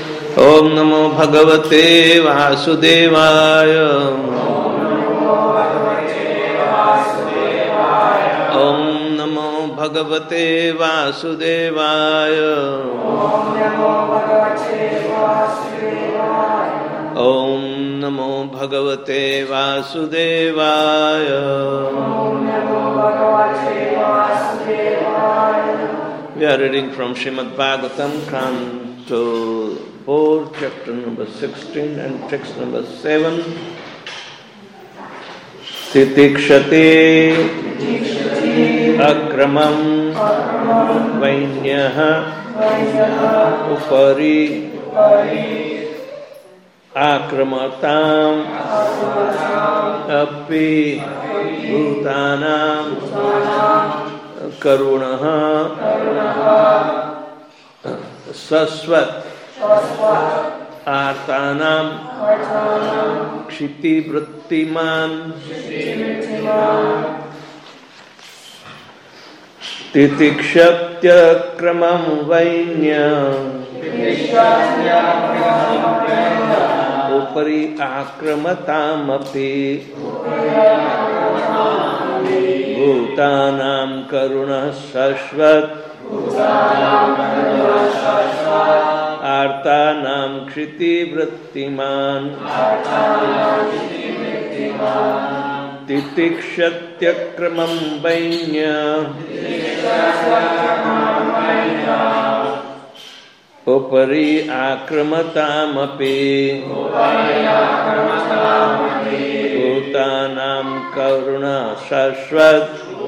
Om Namo Bhagavate Vasudevaya. Om Namo Bhagavate Vasudevaya. Om Namo Bhagavate Vasudevaya. We are reading from Srimad Bhagavatam, Canto 4, chapter number 16 and text number 7. Titikshate akramam vainyah upari akramatam api bhutanam karunaha sasvat artanam kshiti vrittiman titikshaptya kramam vainya upari akramatam api bhutanam karuna sashvat artanam kshiti vrittiman titikshaptya kramam vainya upari akramatam api bhutanam karuna sashvat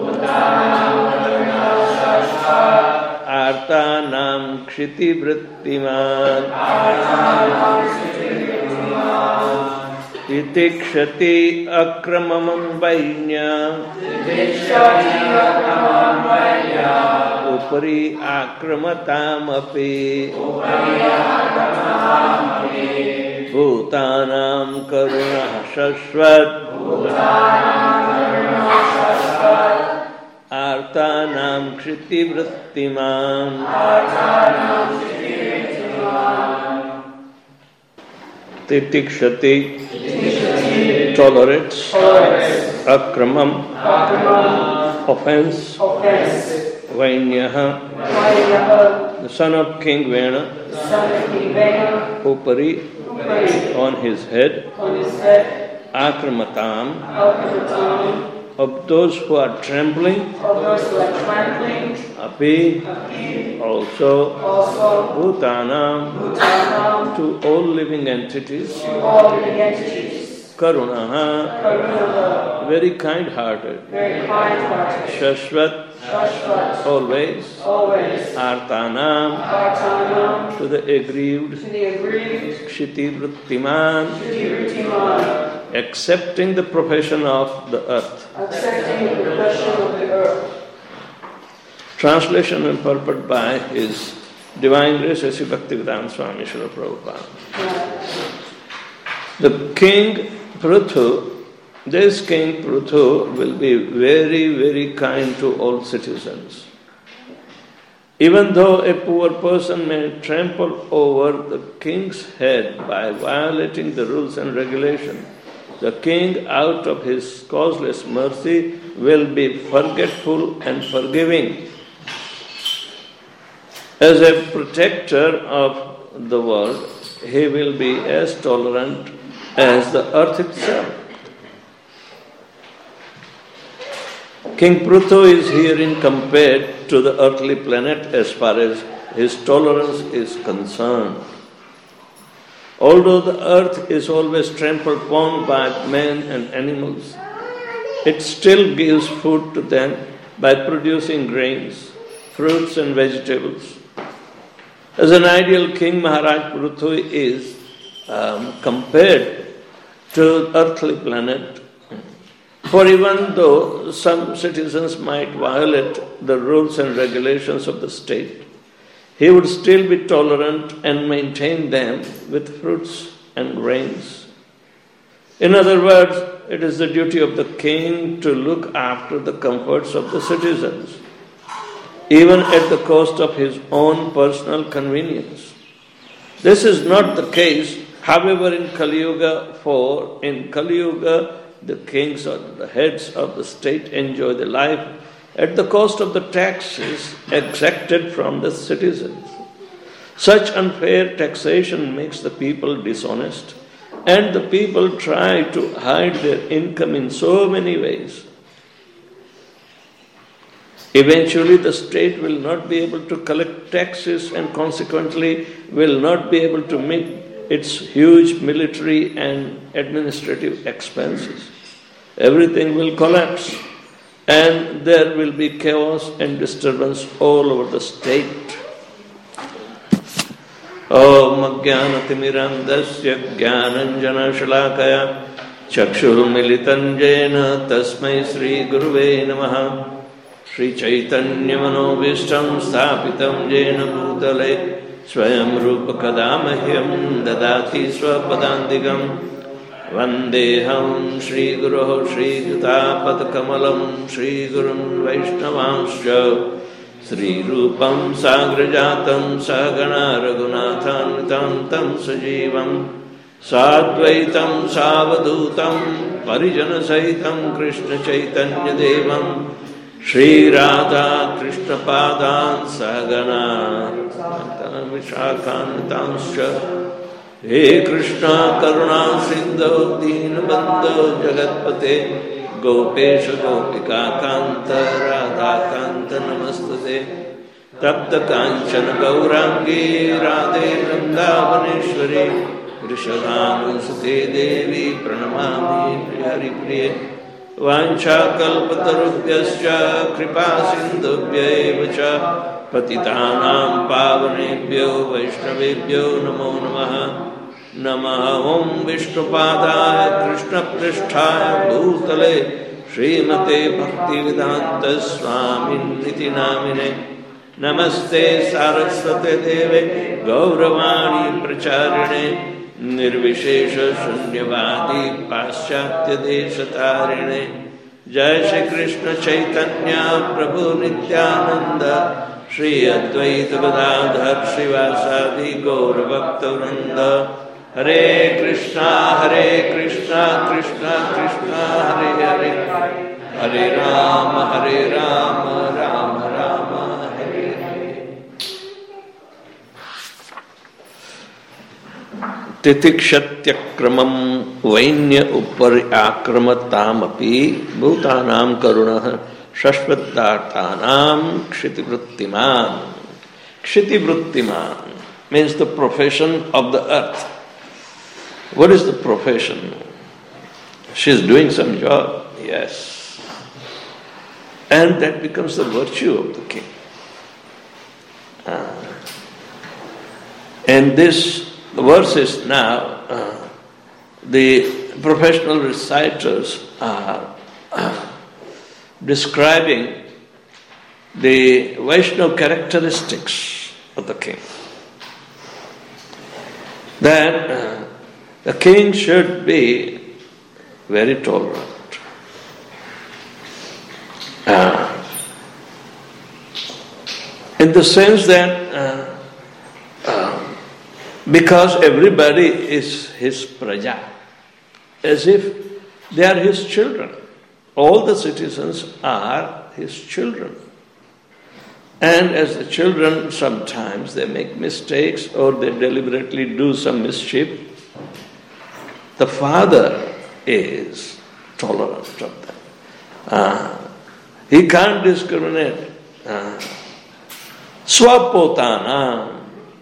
artanam kshiti vrittiman titikshati akramam vainya upari akramatam api bhutanam karuna sashvat artanam kshiti vrittiman titikshati tolerates akramam offense Vainyaha the son of King Vena upari on his head akramatam of those who are trembling api also bhutanam to all living entities karunaha very kind-hearted shashvat always artanam to the aggrieved kshiti vrittiman accepting the profession of the earth. Translation and purport by His Divine Grace Sri Bhaktivedanta Swami Srila Prabhupada. The King Prithu, this King Prithu will be very, very kind to all citizens. Even though a poor person may trample over the king's head by violating the rules and regulations, the king, out of his causeless mercy, will be forgetful and forgiving. As a protector of the world, he will be as tolerant as the earth itself. King Prithu is herein compared to the earthly planet as far as his tolerance is concerned. Although the earth is always trampled upon by men and animals, it still gives food to them by producing grains, fruits and vegetables. As an ideal king, Maharaj Prithu is compared to the earthly planet. For even though some citizens might violate the rules and regulations of the state, he would still be tolerant and maintain them with fruits and grains. In other words, it is the duty of the king to look after the comforts of the citizens, even at the cost of his own personal convenience. This is not the case, however, in Kali Yuga, for in Kali Yuga, the kings or the heads of the state enjoy the life at the cost of the taxes exacted from the citizens. Such unfair taxation makes the people dishonest, and the people try to hide their income in so many ways. Eventually, the state will not be able to collect taxes and consequently will not be able to meet its huge military and administrative expenses. Everything will collapse and there will be chaos and disturbance all over the state. Om Ajnanatimmirandasya Jnananjana Shalakaya Chakshurmilitan Jena Tasmai Sri Guruve Namaha Shri Chaitanya Manobishtam Sthapitam Jena Bhutale Swayam Rupa Kadamahyam Dadati Swapadantigam Vandeham Shri Guru Shri Jutapad Kamalam Shri Gurun Vaishnavanscha Sri Rupam Sagrajatam Sagana Raghunathan Tam Sajivam Sadvaitam Savadutam Parijana Sahitam Krishna Chaitanya Devam Shri Radha Krishna Padan Sagana Vishakhantanscha He Krishna Karuna Sindhu Deenabandhu Jagatpate Gopesha Gopika Kanta Radha Kanta Namastate Tapta Kanchana Gaurangi Radhe Vrindavaneshwari Rishabhanusate Devi Pranamami Hari Priye Vancha Kalpatarubhyascha Kripa Sindhubhya Evacha Patitanam Pavanebhyo Vaishnavebhyo Namo Namaha Namaha Om Vishnupadaya Krishna Pristhaya Bhutale Srimate Bhaktivedanta Swami Niti Namine Namaste Saraswate Deve Gauravani Pracharine Nirvishesha Shunyavadi Paschatya Deshatarine Jai Shri Krishna Chaitanya Prabhu Nityananda Shri Advaita Gadadhar Srivasadi Gaura Bhakta Vrinda Hare Krishna Krishna Krishna Hare Hare Hare Rama Rama Rama Hare Hare Titikshtyakramam Vainya Uppari Akramatam Bhutanam Karunah Shashvatartanam Kshitivrittiman. Kshitivrittiman means the profession of the earth. What is the profession? She is doing some job, yes. And that becomes the virtue of the king. And this verse is now, the professional reciters are describing the Vaishnava characteristics of the king. That the king should be very tolerant. In the sense that because everybody is his praja, as if they are his children. All the citizens are his children. And as the children, sometimes they make mistakes or they deliberately do some mischief. The father is tolerant of them. He can't discriminate. Swapotana.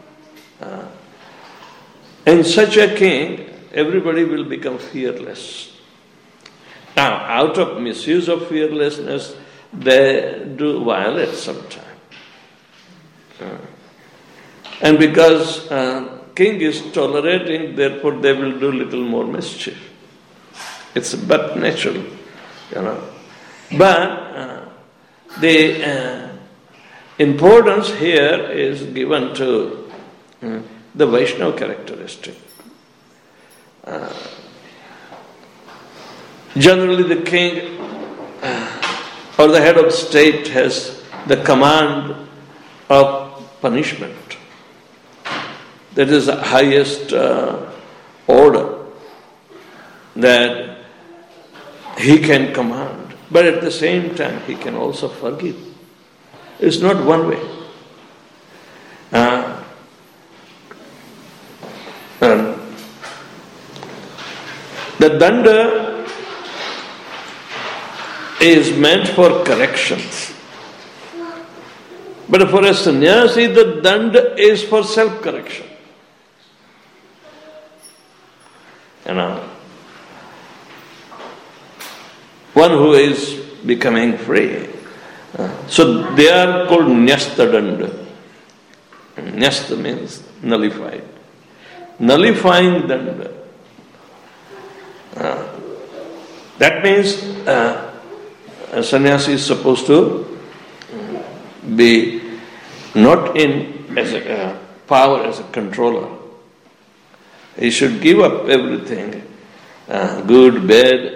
In such a king, everybody will become fearless. Now, out of misuse of fearlessness, they do violence sometimes. And because king is tolerating, therefore they will do little more mischief. It's but natural, But the importance here is given to the Vaishnava characteristic. Generally, the king or the head of state has the command of punishment. That is the highest order that he can command. But at the same time, he can also forgive. It's not one way. The danda is meant for corrections. But for a sannyasi, the danda is for self-correction. One who is becoming free. So they are called nyasta danda. Nyasta means nullified. Nullifying danda. That means a sannyasi is supposed to be not in as a power as a controller. He should give up everything, good, bad,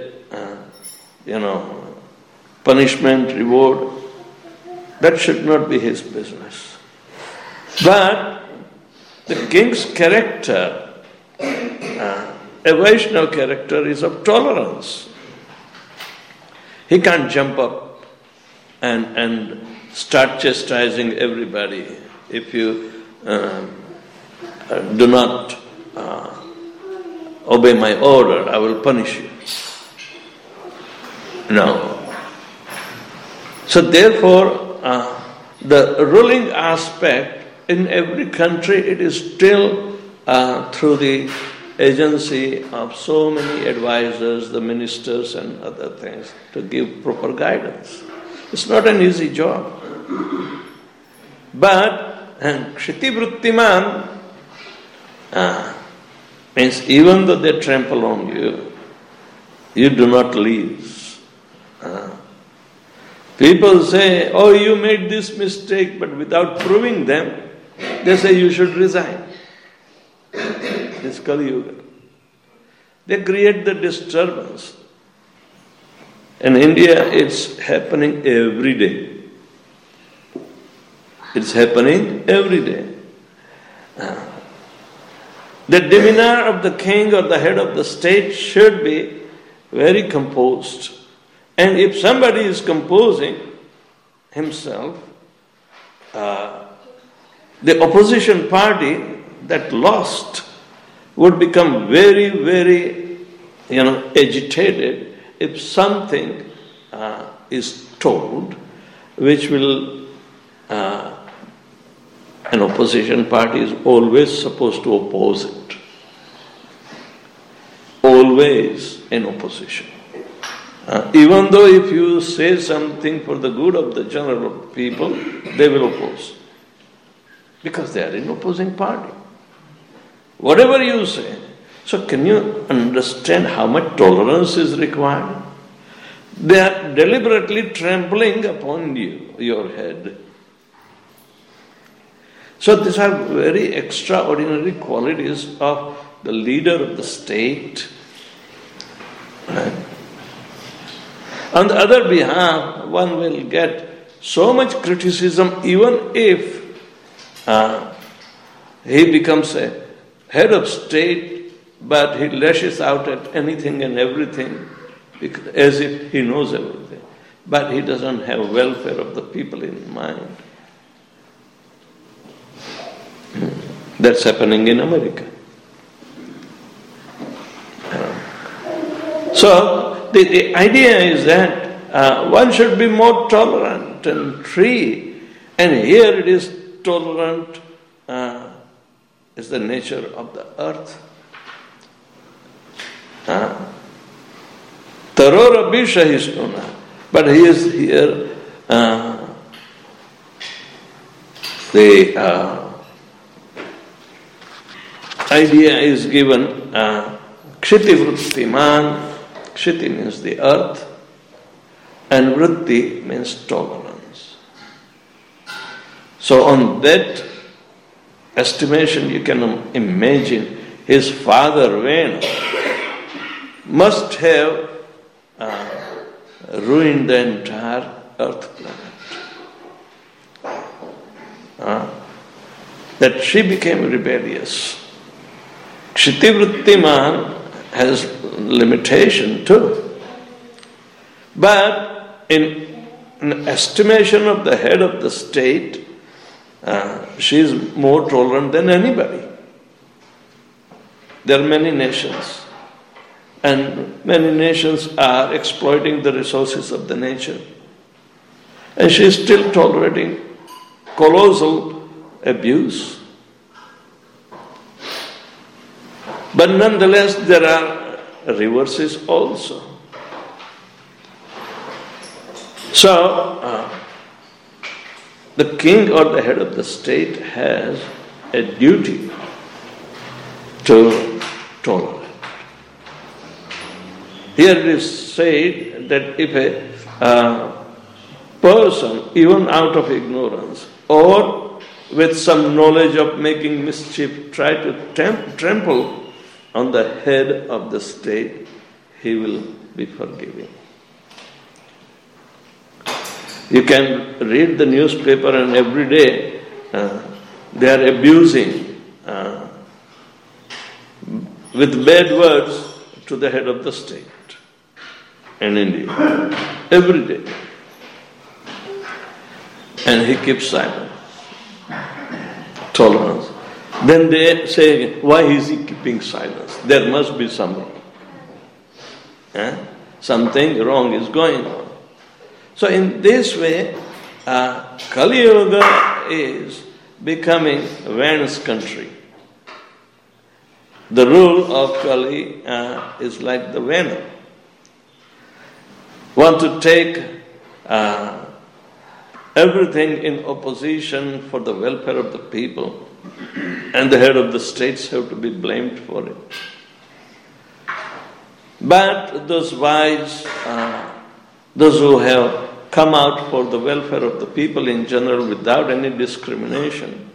punishment, reward. That should not be his business. But the king's character, a Vaishnava character, is of tolerance. He can't jump up and start chastising everybody. If you do not obey my order, I will punish you. No. So therefore, the ruling aspect in every country, it is still through the agency of so many advisors, the ministers and other things, to give proper guidance. It's not an easy job. But Kshiti Vrittiman means even though they trample on you, you do not lose. People say, oh, you made this mistake, but without proving them, they say you should resign. This Kali Yuga. They create the disturbance. In India, it's happening every day. It's happening every day. The demeanor of the king or the head of the state should be very composed. And if somebody is composing himself, the opposition party that lost would become very, very, agitated if something is told which will, an opposition party is always supposed to oppose it. Always in opposition. Even though if you say something for the good of the general people, they will oppose. Because they are in opposing party. Whatever you say. So can you understand how much tolerance is required? They are deliberately trampling upon you, your head. So these are very extraordinary qualities of the leader of the state. Right? On the other behalf, one will get so much criticism even if he becomes a head of state, but he lashes out at anything and everything as if he knows everything. But he doesn't have welfare of the people in mind. That's happening in America. So the idea is that one should be more tolerant and free. And here it is tolerant is the nature of the earth. Tarora Bishahishtuna. But he is here the idea is given Kshiti Vrittiman. Kshiti means the earth and Vritti means tolerance. So on that estimation you can imagine his father Venu must have ruined the entire earth planet. that she became rebellious. Kshitivrittiman has limitation too. But in estimation of the head of the state, she is more tolerant than anybody. There are many nations, and many nations are exploiting the resources of the nature. And she is still tolerating colossal abuse. But nonetheless, there are reverses also. So, the king or the head of the state has a duty to tolerate. Here it is said that if a person, even out of ignorance or with some knowledge of making mischief, try to trample on the head of the state, he will be forgiven. You can read the newspaper and every day they are abusing with bad words to the head of the state in India. Every day. And he keeps silent. Tolerance. Then they say, why is he keeping silence? There must be some wrong. Something wrong is going on. So in this way, Kali Yuga is becoming Vena's country. The rule of Kali is like the Vena. Want to take everything in opposition for the welfare of the people, and the head of the states have to be blamed for it. But those wise, those who have come out for the welfare of the people in general without any discrimination,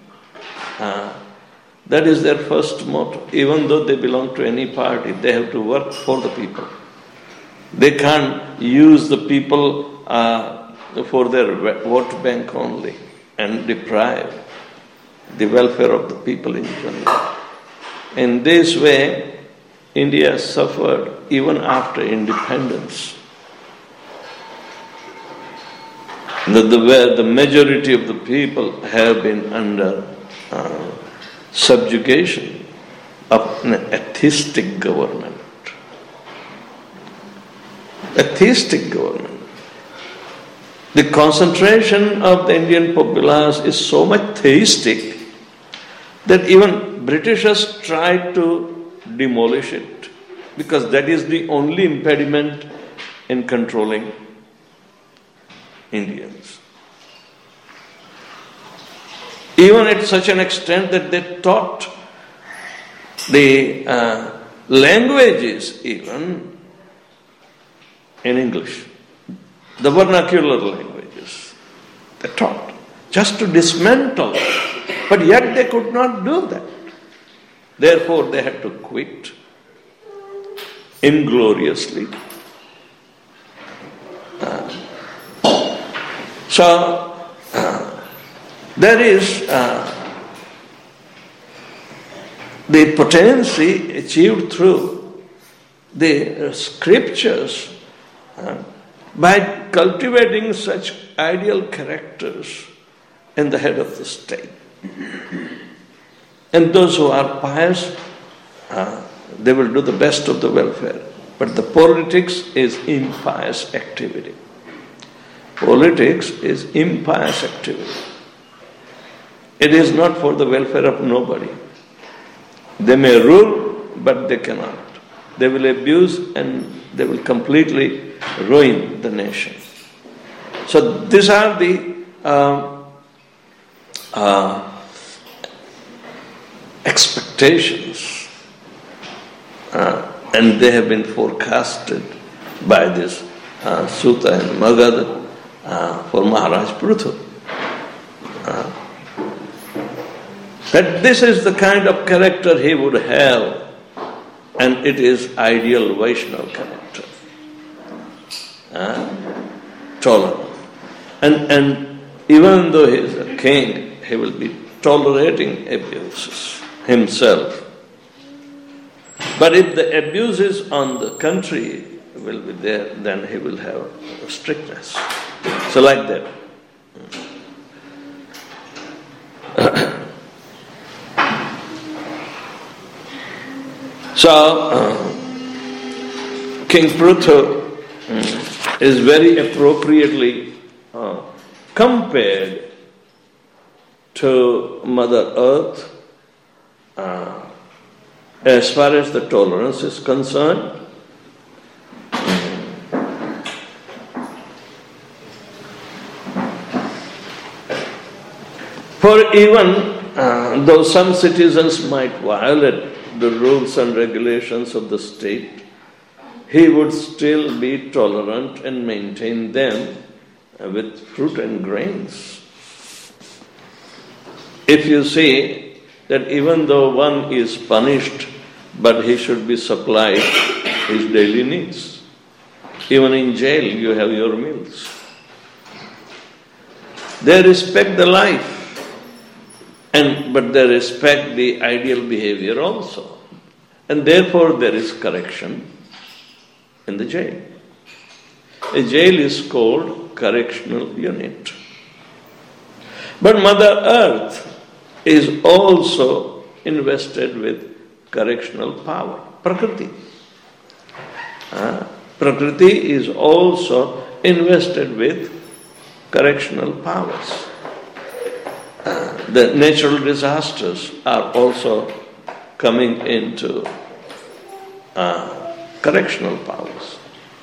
that is their first motto. Even though they belong to any party, they have to work for the people. They can't use the people for their vote bank only and deprive the welfare of the people in general. In this way, India suffered even after independence. Where the majority of the people have been under subjugation of an atheistic government. Atheistic government. The concentration of the Indian populace is so much theistic that even Britishers tried to demolish it, because that is the only impediment in controlling Indians. Even at such an extent that they taught the languages even in English, the vernacular languages, they taught, just to dismantle. But yet they could not do that. Therefore they had to quit ingloriously. There is the potency achieved through the scriptures by cultivating such ideal characters in the head of the state. And those who are pious, they will do the best of the welfare. But the politics is impious activity. Politics is impious activity. It is not for the welfare of nobody. They may rule, but they cannot. They will abuse and they will completely ruin the nation. So these are the expectations, and they have been forecasted by this Suta and Magad for Maharaj Prithu. That this is the kind of character he would have, and it is ideal Vaishnava character. Tolerant. And even though he is a king, he will be tolerating abuses himself. But if the abuses on the country will be there, then he will have strictness. So like that. So, King Pruthu is very appropriately compared to Mother Earth as far as the tolerance is concerned. For even though some citizens might violate the rules and regulations of the state, he would still be tolerant and maintain them with fruit and grains. If you see that even though one is punished, but he should be supplied his daily needs. Even in jail you have your meals. They respect the life, but they respect the ideal behavior also. And therefore there is correction in the jail. A jail is called correctional unit. But Mother Earth is also invested with correctional power. Prakriti. Prakriti is also invested with correctional powers. The natural disasters are also coming into correctional powers.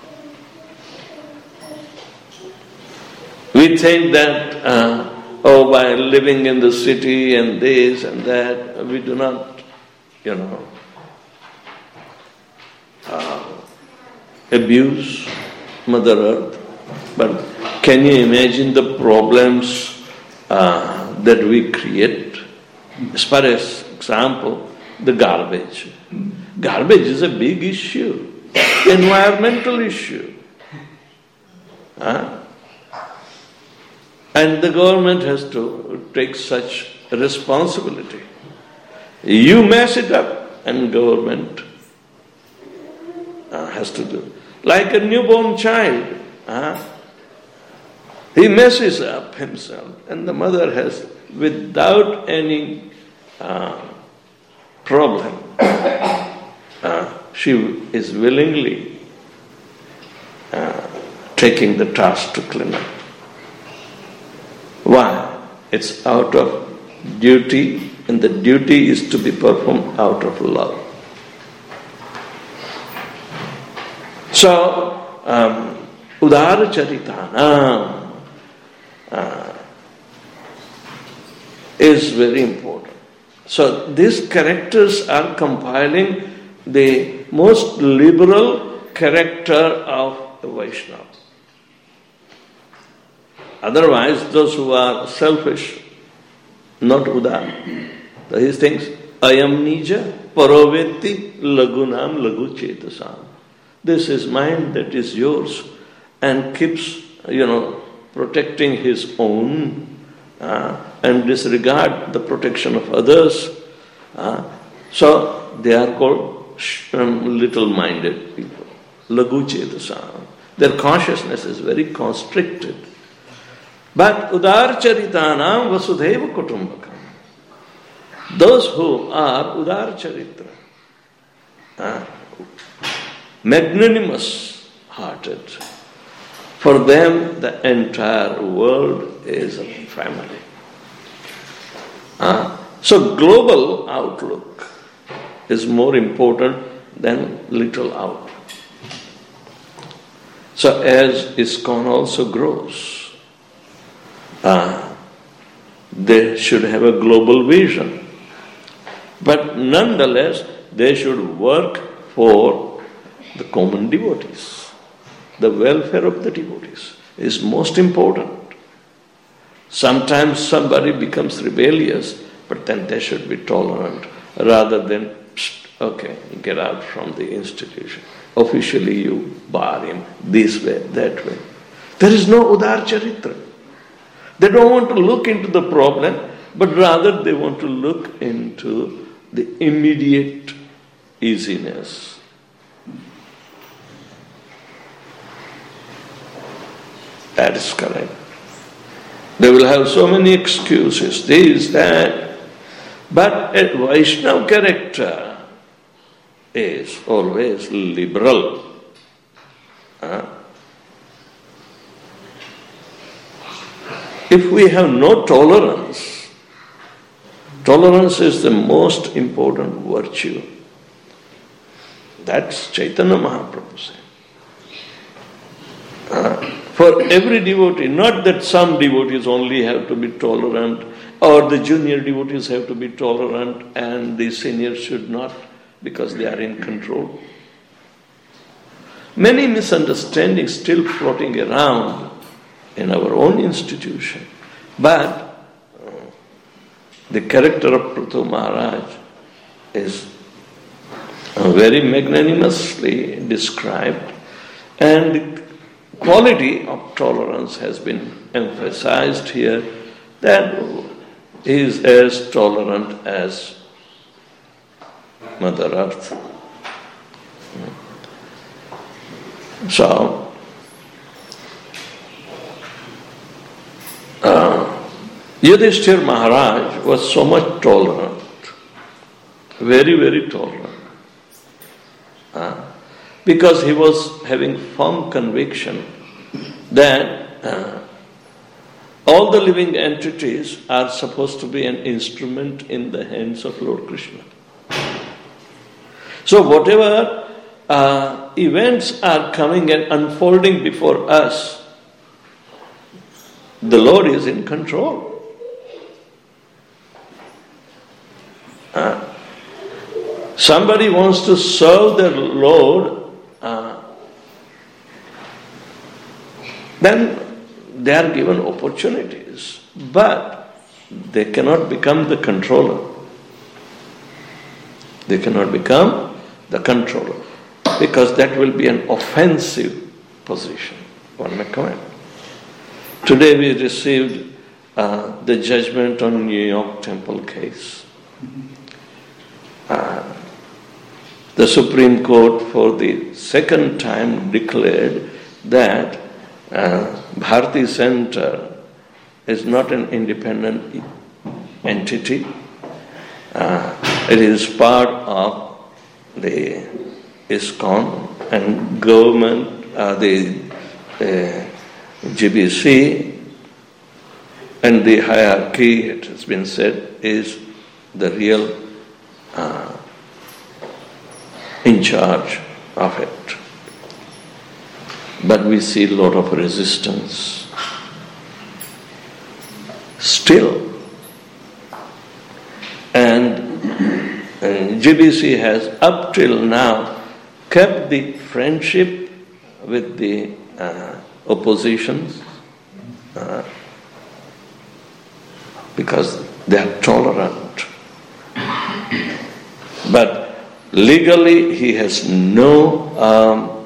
We think that by living in the city and this and that, we do not, abuse Mother Earth. But can you imagine the problems that we create? As far as example, the garbage. Garbage is a big issue, environmental issue. And the government has to take such responsibility. You mess it up, and government has to do. Like a newborn child, he messes up himself, and the mother has, without any problem, she is willingly taking the task to clean up. Why? It's out of duty, and the duty is to be performed out of love. So, Udara Charitana is very important. So, these characters are compiling the most liberal character of the Vaishnava. Otherwise, those who are selfish, not Udara, he thinks, Ayam Nija Parovetti Lagunam Lagu Chetasam. This is mine, that is yours, and keeps, protecting his own and disregard the protection of others. So they are called little-minded people. Lagu Chetasam. Their consciousness is very constricted. But Udar Charitanam Vasudhaiva Kutumbakam. Those who are Udar Charitra, magnanimous hearted, for them the entire world is a family. So global outlook is more important than little outlook. So as ISKCON also grows, they should have a global vision. But nonetheless, they should work for the common devotees. The welfare of the devotees is most important. Sometimes somebody becomes rebellious, but then they should be tolerant rather than, okay, get out from the institution. Officially you bar him this way, that way. There is no Udar Charitra. They don't want to look into the problem but rather they want to look into the immediate easiness. That is correct. They will have so many excuses, this, that. But a Vaishnava character is always liberal. If we have no tolerance, tolerance is the most important virtue. That's Chaitanya Mahaprabhu said. For every devotee, not that some devotees only have to be tolerant or the junior devotees have to be tolerant and the seniors should not because they are in control. Many misunderstandings still floating around in our own institution. But the character of Prithu Maharaj is very magnanimously described, and the quality of tolerance has been emphasized here, that he is as tolerant as Mother Earth. So, Yudhishthira Maharaj was so much tolerant, very, very tolerant, because he was having firm conviction that all the living entities are supposed to be an instrument in the hands of Lord Krishna. So whatever events are coming and unfolding before us, the Lord is in control. Somebody wants to serve the Lord, then they are given opportunities, but they cannot become the controller. They cannot become the controller, because that will be an offensive position, one may comment. Today we received the judgment on New York Temple case. The Supreme Court for the second time declared that Bharati Center is not an independent entity. It is part of the ISKCON and government, the GBC, and the hierarchy, it has been said, is the real in charge of it. But we see a lot of resistance. Still, and GBC has up till now kept the friendship with the oppositions because they are tolerant. But legally he has no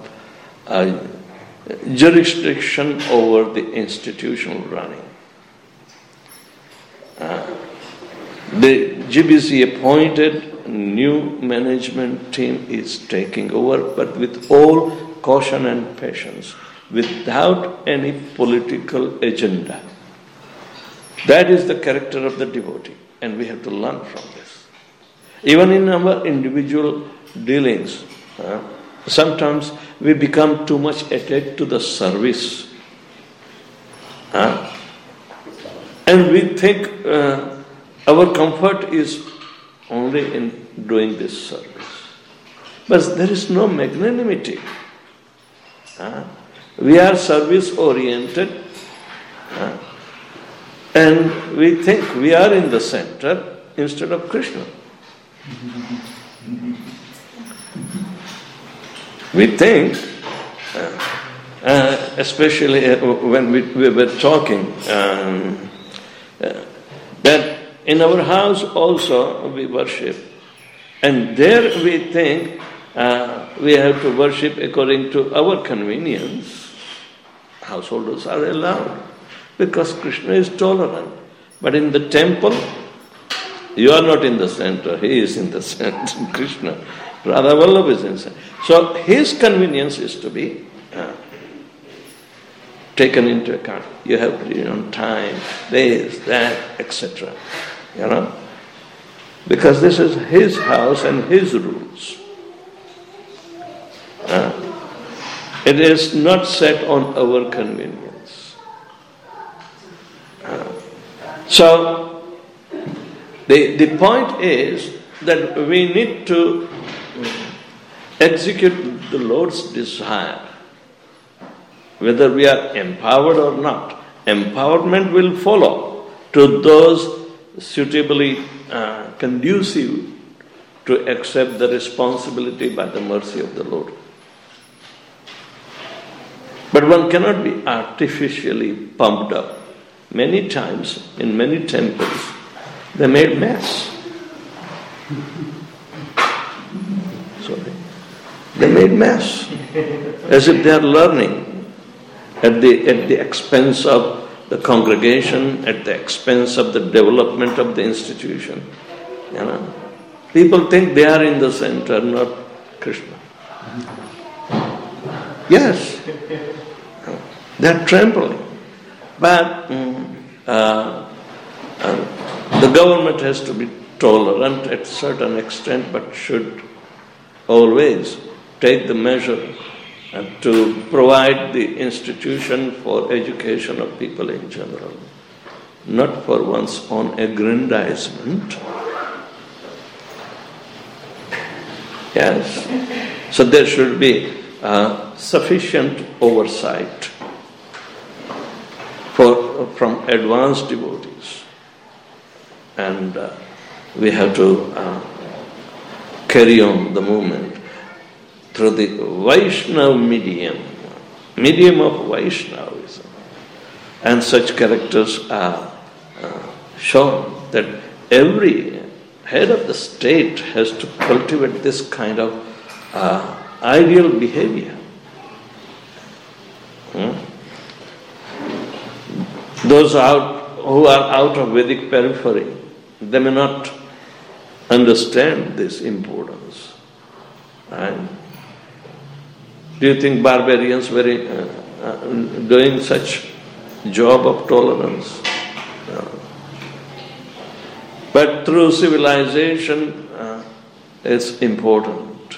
jurisdiction over the institutional running. The GBC appointed new management team is taking over, but with all caution and patience, without any political agenda. That is the character of the devotee, and we have to learn from this. Even in our individual dealings, sometimes we become too much attached to the service. And we think our comfort is only in doing this service. But there is no magnanimity. We are service-oriented, and we think we are in the center instead of Krishna. We think, especially when we were talking, that in our house also we worship, and there we think we have to worship according to our convenience. Householders are allowed because Krishna is tolerant. But in the temple, you are not in the center, he is in the center, Krishna. Radha Vallabha is in the center. So his convenience is to be taken into account. You have to be on time, this, that, etc. Because this is his house and his rules. It is not set on our convenience. So the point is that we need to execute the Lord's desire, whether we are empowered or not. Empowerment will follow to those suitably conducive to accept the responsibility by the mercy of the Lord. But one cannot be artificially pumped up. Many times, in many temples, they made mess. Sorry. They made mess. As if they are learning at the expense of the congregation, at the expense of the development of the institution. People think they are in the center, not Krishna. Yes, they are trampling. But the government has to be tolerant at a certain extent, but should always take the measure to provide the institution for education of people in general, not for one's own aggrandizement. Yes. So there should be sufficient oversight from advanced devotees. And we have to carry on the movement through the Vaishnava medium of Vaishnavism. And such characters are shown that every head of the state has to cultivate this kind of ideal behavior. Those who are out of Vedic periphery, they may not understand this importance. And do you think barbarians were doing such job of tolerance? No. But through civilization, it's important.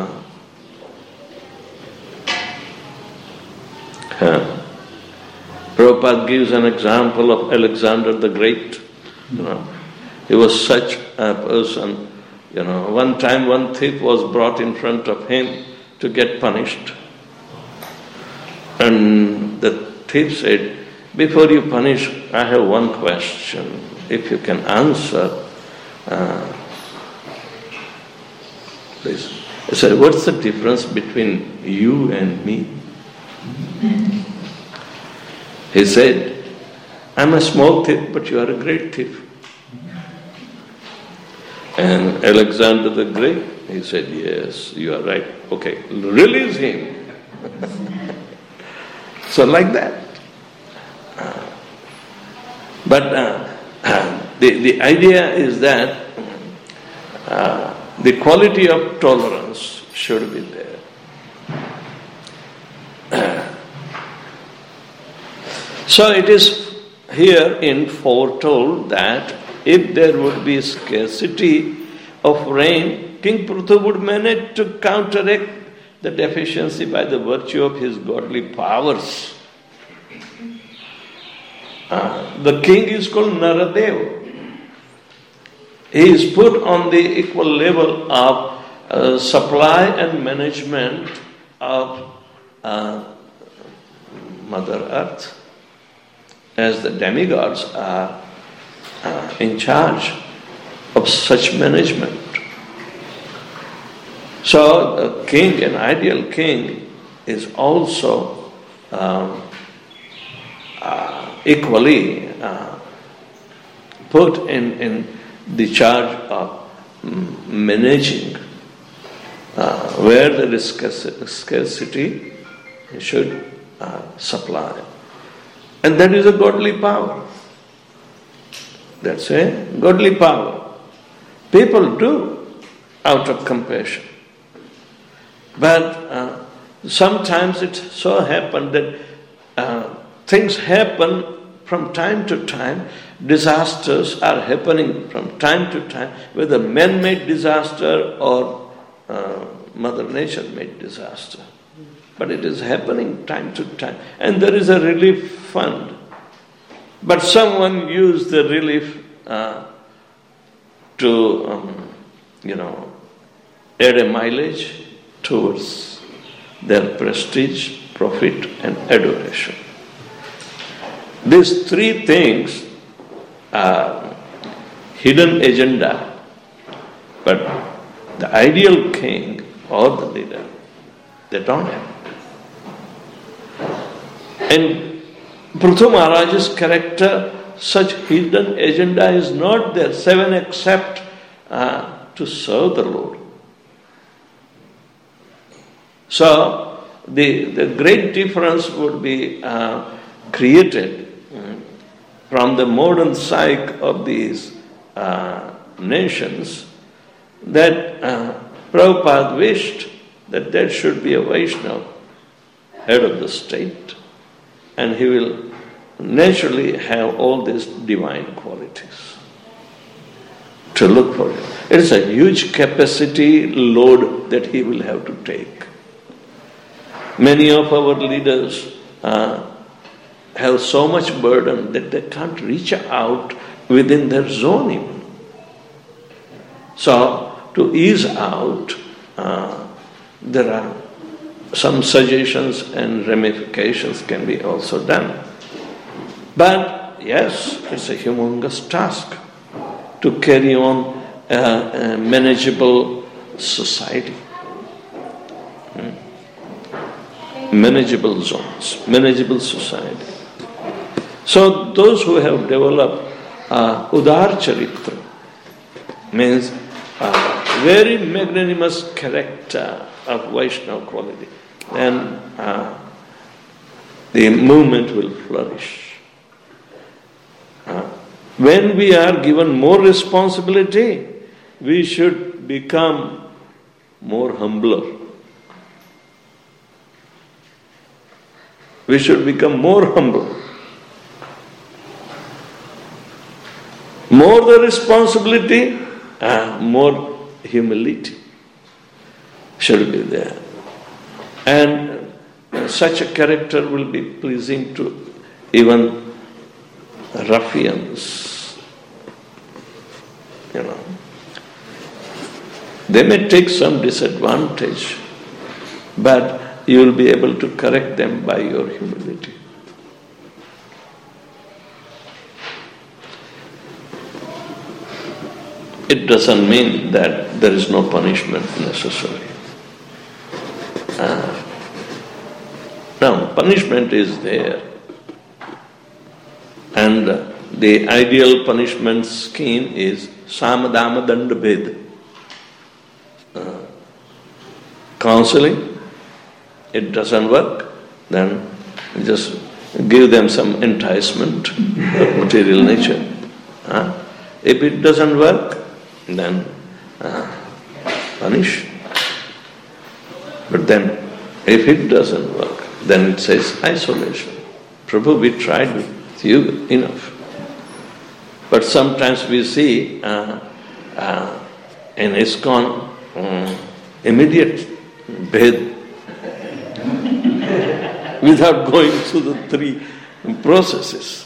Prabhupada gives an example of Alexander the Great. He was such a person. One time one thief was brought in front of him to get punished. And the thief said, "Before you punish, I have one question. If you can answer, please." I said, "What's the difference between you and me?" He said, "I'm a small thief, but you are a great thief." And Alexander the Great, he said, "Yes, you are right. Okay, release him." So like that. But the idea is that the quality of tolerance should be there. So it is herein foretold that if there would be scarcity of rain, King Prithu would manage to counteract the deficiency by the virtue of his godly powers. The king is called Naradev. He is put on the equal level of supply and management of Mother Earth, as the demigods are in charge of such management. So the king, an ideal king, is also equally put in the charge of managing where there is scarcity, he should supply. And that is a godly power. That's a godly power. People do out of compassion. But sometimes it so happens that things happen from time to time. Disasters are happening from time to time, whether man-made disaster or Mother Nature-made disaster. But it is happening time to time. And there is a relief fund. But someone used the relief to, add a mileage towards their prestige, profit, and adoration. These three things are hidden agenda, but the ideal king or the leader, they don't have. And Prithu Maharaj's character, such hidden agenda is not there, seven except to serve the Lord. So the great difference would be created from the modern psyche of these nations, that Prabhupada wished that there should be a Vaishnava, head of the state, and he will naturally have all these divine qualities to look for it. It is a huge capacity load that he will have to take. Many of our leaders have so much burden that they can't reach out within their zone even. So, to ease out, there are some suggestions and ramifications can be also done. But yes, it's a humongous task to carry on a manageable society. Manageable zones, manageable society. So those who have developed Udar Charitra means very magnanimous character of Vaishnava quality, then the movement will flourish. When we are given more responsibility, we should become more humbler. We should become more humble. More the responsibility, more humility should be there. And such a character will be pleasing to even ruffians. They may take some disadvantage, but you will be able to correct them by your humility. It doesn't mean that there is no punishment necessary. No, punishment is there. And the ideal punishment scheme is samadama danda bhed. Counseling, it doesn't work, then just give them some enticement of material nature. If it doesn't work, then punish. But then, if it doesn't work, then it says isolation. Prabhu, we tried with you enough. But sometimes we see in ISKCON immediate bhed without going through the three processes.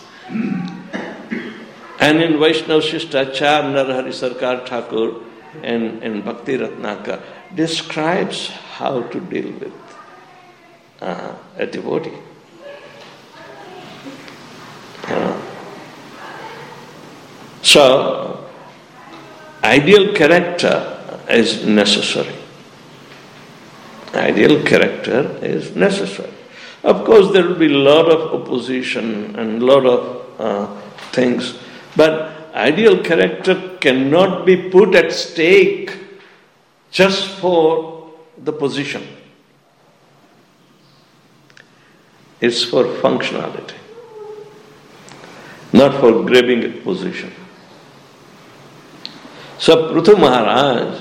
And in Vaishnava Shishtachar, Narahari Sarkar Thakur and Bhakti Ratnakar describes how to deal with a devotee. So, ideal character is necessary. Ideal character is necessary. Of course, there will be a lot of opposition and a lot of things, but ideal character cannot be put at stake just for the position. It's for functionality, not for grabbing a position. So Prithu Maharaj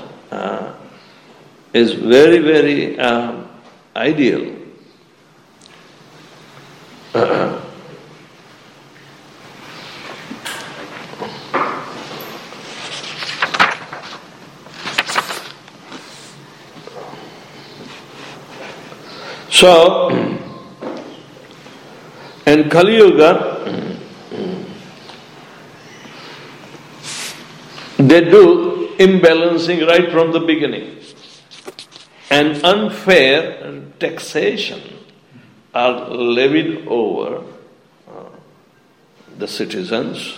is very, very ideal. So, in Kali Yuga, they do imbalancing right from the beginning. And unfair taxation are levied over the citizens.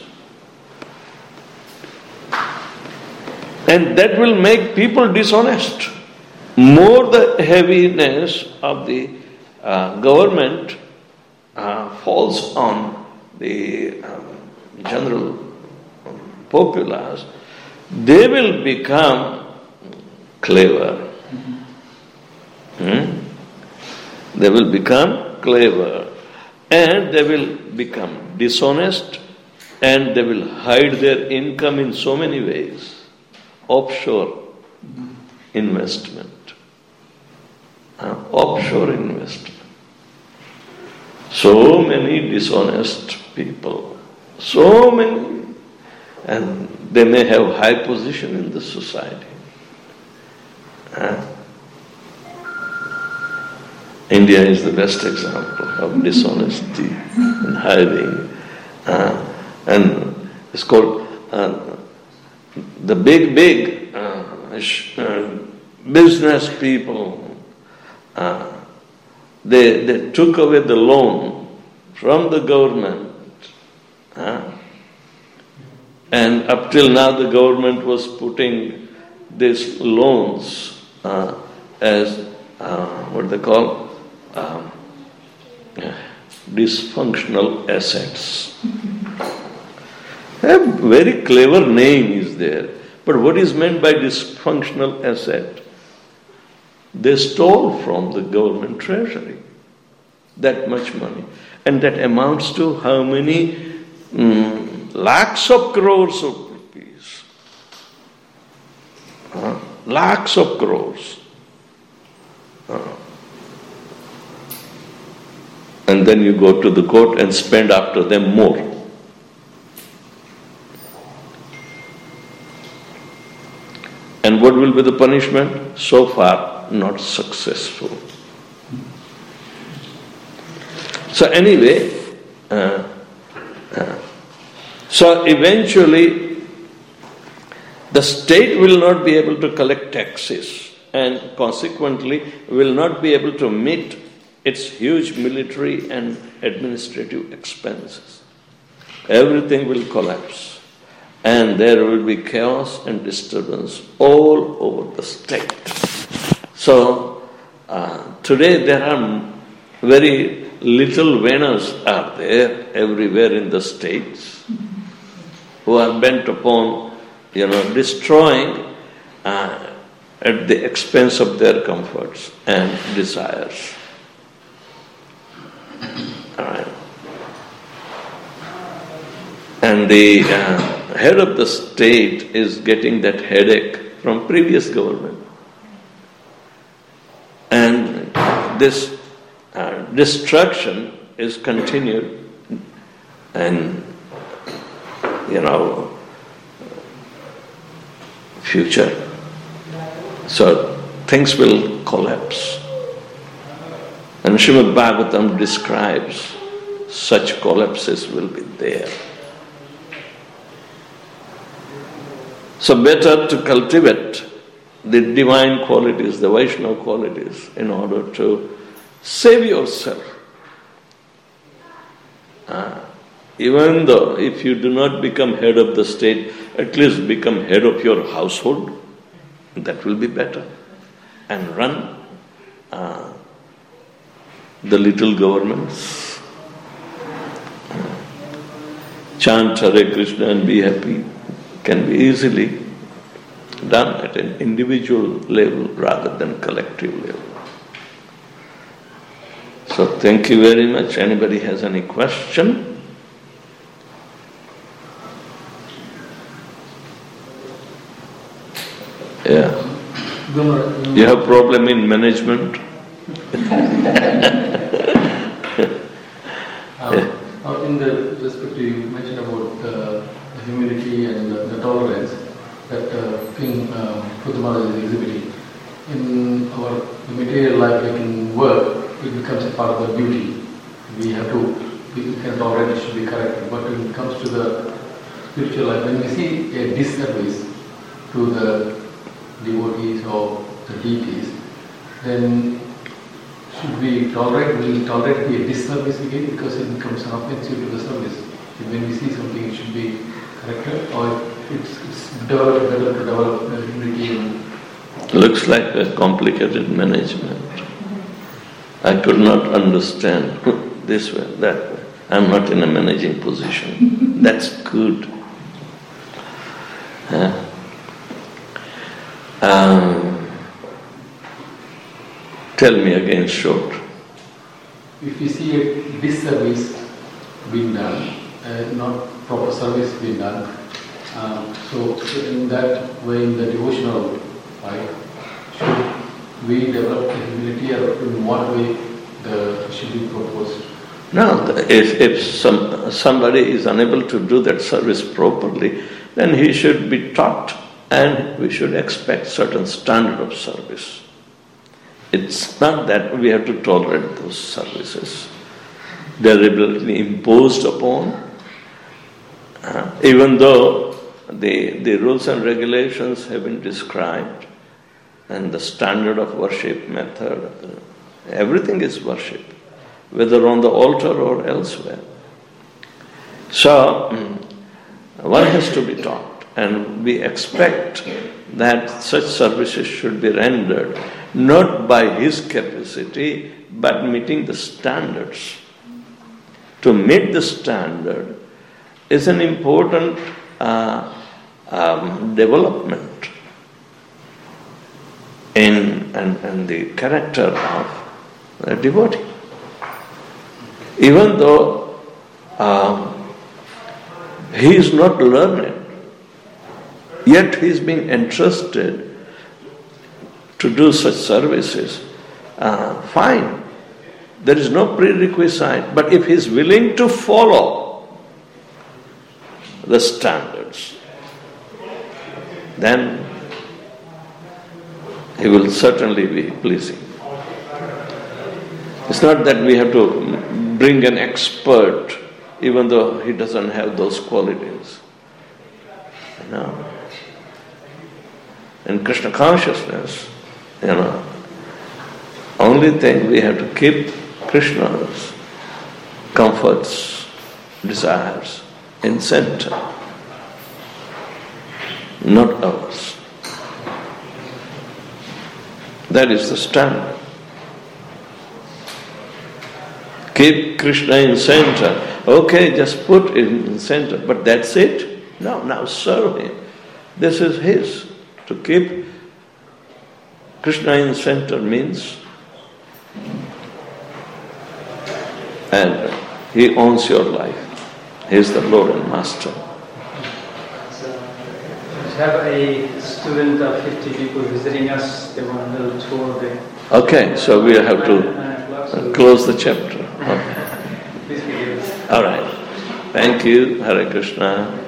And that will make people dishonest. More the heaviness of the government falls on the general populace, they will become clever. They will become clever and they will become dishonest and they will hide their income in so many ways. Offshore investment. Offshore investment. So many dishonest people. So many. And they may have high position in the society. India is the best example of dishonesty and hiding. And it's called the big business people. They took away the loan from the government. And up till now the government was putting these loans as what they call dysfunctional assets. A very clever name is there. But what is meant by dysfunctional asset? They stole from the government treasury that much money. And that amounts to how many lakhs of crores of rupees. Lakhs of crores. And then you go to the court and spend after them more. And what will be the punishment? So far, not successful. So anyway, so eventually, the state will not be able to collect taxes and consequently will not be able to meet its huge military and administrative expenses. Everything will collapse and there will be chaos and disturbance all over the state. So today there are very little Venas are there everywhere in the states who are bent upon, destroying at the expense of their comforts and desires. All right. And the head of the state is getting that headache from previous government. And this destruction is continued and, future. So things will collapse. And Srimad Bhagavatam describes such collapses will be there. So better to cultivate the divine qualities, the Vaishnava qualities, in order to save yourself. Even though if you do not become head of the state, at least become head of your household, that will be better. And run the little governments. Chant Hare Krishna and be happy can be easily done at an individual level rather than collective level. So thank you very much. Anybody has any question? You have problem in management? In the respect you mentioned about the humility and the tolerance that King Buddha Maharaj is exhibiting. In our material life, like in work, it becomes a part of the duty. We can tolerate, it should be corrected. But when it comes to the spiritual life, when we see a disservice to the devotees or the deities, then should we tolerate? Will tolerate be a disservice again because it becomes an offensive to the service? When we see something, it should be corrected, or it's better to develop unity. Looks like a complicated management. I could not understand this way, that way. I'm not in a managing position. That's good. Tell me again short. If we see a disservice being done, not proper service being done, so in that way, in the devotional life, should we develop the humility, or in what way should be proposed? No, if somebody is unable to do that service properly, then he should be taught, and we should expect certain standard of service. It's not that we have to tolerate those services. They are deliberately imposed upon, even though the rules and regulations have been described, and the standard of worship method, everything is worship, whether on the altar or elsewhere. So, one has to be taught, and we expect that such services should be rendered not by his capacity, but meeting the standards. To meet the standard is an important development in the character of a devotee. Even though he is not learned, yet he is being entrusted to do such services. Fine. There is no prerequisite, but if he is willing to follow the standards, then he will certainly be pleasing. It's not that we have to bring an expert even though he doesn't have those qualities. No. In Krishna consciousness, only thing we have to keep Krishna's comforts, desires in center, not ours. That is the standard. Keep Krishna in center. Okay, just put it in center, but that's it? No, now serve him. This is his. To keep Krishna in center means, and he owns your life. He is the Lord and Master. So, we have a student of 50 people visiting us. They want a little tour of it. Okay, so we have to close the chapter. Okay. Please forgive us. All right. Thank you. Hare Krishna.